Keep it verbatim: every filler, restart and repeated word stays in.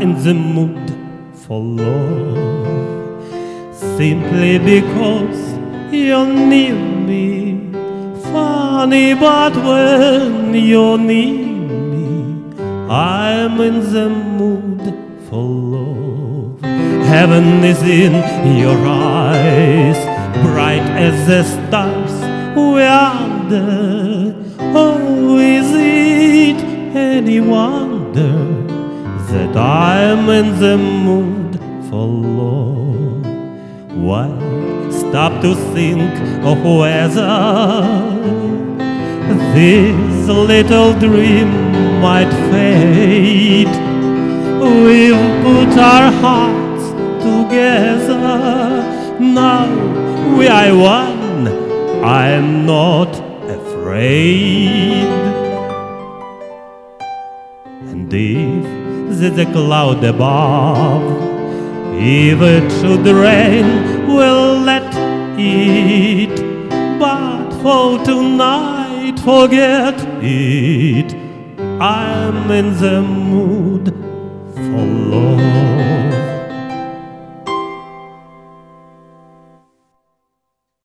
in the mood for love, simply because you're near me. Funny, but when you're near me, I'm in the mood for love. Heaven is in your eyes, bright as the stars we under. Oh, is it any wonder that I'm in the mood for love? Why stop to think of whether this little dream might fade? We've put our hearts together, now we are one, I'm not afraid. And if there's a cloud above, if it should rain, we'll let it. But for tonight, forget it, I'm in the mood for love.